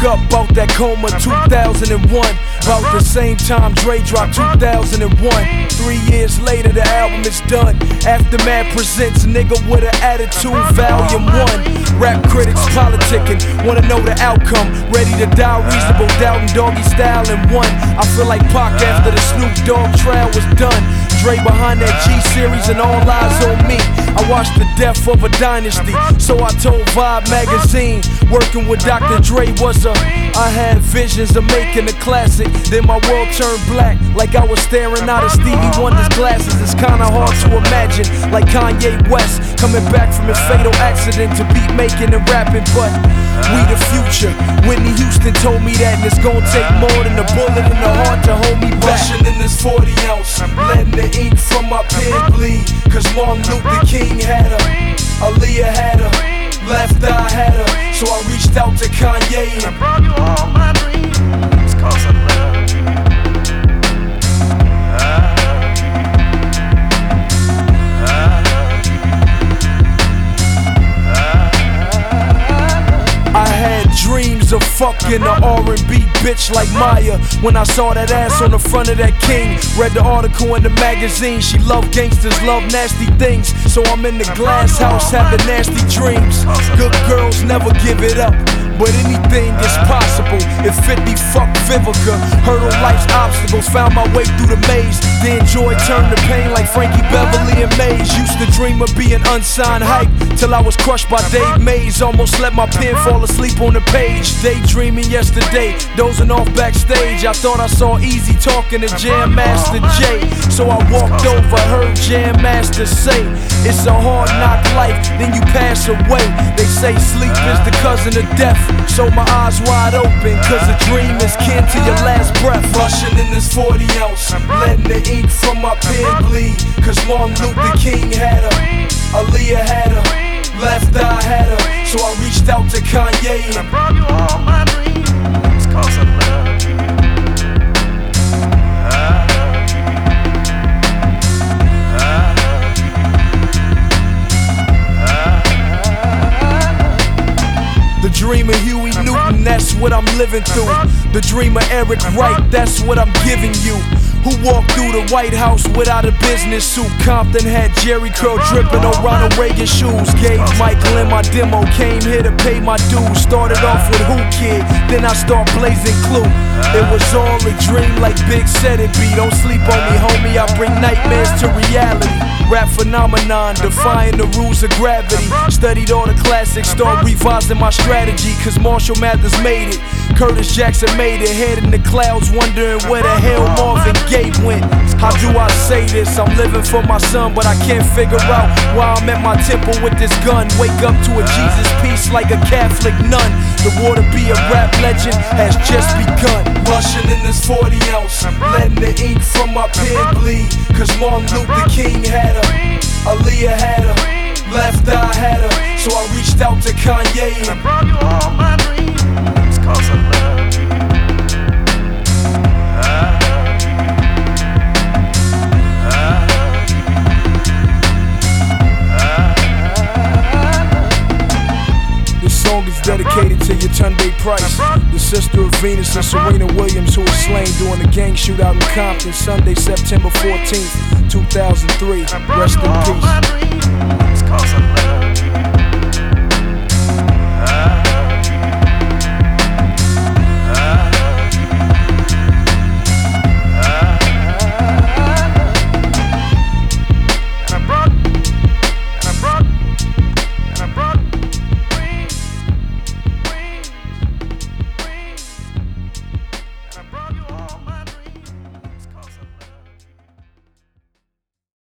up out that coma, 2001. About the same time Dre dropped 2001. 3 years later the album is done. Aftermath presents Nigga with an Attitude Volume 1. Rap critics politicking, wanna know the outcome. Ready to die, Reasonable Doubt and Doggy Style in one. I feel like Pac after the Snoop Dogg trial was done. Dre behind that G-Series and all eyes on me. I watched the death of a dynasty, so I told Vibe magazine. Working with Dr. Dre was I had visions of making a classic. Then my world turned black, like I was staring out of Stevie Wonder's glasses. It's kinda hard to imagine, like Kanye West coming back from his fatal accident to beat making and rapping. But we the future. Whitney Houston told me that, and it's gonna take more than a bullet in the heart to hold me back. Rushing in this 40 ounce, letting the ink from my pen bleed. Cause Martin Luther King had her, Aaliyah had her, Left Eye had her. So I reached out to Kanye and brought you all my dreams, cause I love you. I had dreams of fucking a R&B bitch like Maya. When I saw that ass on the front of that King, read the article in the magazine. She love gangsters, love nasty things. So I'm in the glass house having nasty dreams. Good girls never give it up, but anything is possible. If 50 fucked Vivica, hurdle life's obstacles, found my way through the maze. Then joy turned to pain like Frankie Beverly and Maze. Used to dream of being unsigned hype, till I was crushed by Dave Mays. Almost let my pen fall asleep on the page. Daydreaming yesterday, dozing off backstage. I thought I saw Easy talking to Jam Master Jay. So I walked over, heard Jam Master say, it's a hard knock life, then you pass away. They say sleep is the cousin of death. So my eyes wide open, cause a dream is kin to your last breath. Rushing in this 40 ounce, letting the ink from my pen bleed. Cause Martin Luther King had her, Aaliyah had her, Left Eye had her. So I reached out to Kanye and brought you all my dreams, cause I love you. The dream of Huey Newton, that's what I'm living through. The dream of Eric Wright, that's what I'm giving you. Who walked through the White House without a business suit? Compton had Jerry curl dripping on Ronald Reagan shoes. Gave Michael in my demo, came here to pay my dues. Started off with Who Kid, then I start blazing Clue. It was all a dream like Big said it be. Don't sleep on me, homie, I bring nightmares to reality. Rap phenomenon, defying the rules of gravity. Studied all the classics, start revising my strategy. Cause Marshall Mathers made it, Curtis Jackson made it. Head in the clouds, wondering where the hell Marvin Gaye went. How do I say this? I'm living for my son, but I can't figure out why I'm at my temple with this gun. Wake up to a Jesus piece like a Catholic nun. The war to be a rap legend has just begun. Rushing in this 40 ounce, letting the ink from my pen bleed. Cause Martin Luther King had her, Aaliyah had her, Left Eye had her. So I reached out to Kanye and brought you all my dreams, cause I love you. This song is dedicated to Yetunde Price, the sister of Venus and Serena Williams, who was slain during a gang shootout in Compton, Sunday, September 14th, 2003. Rest in peace.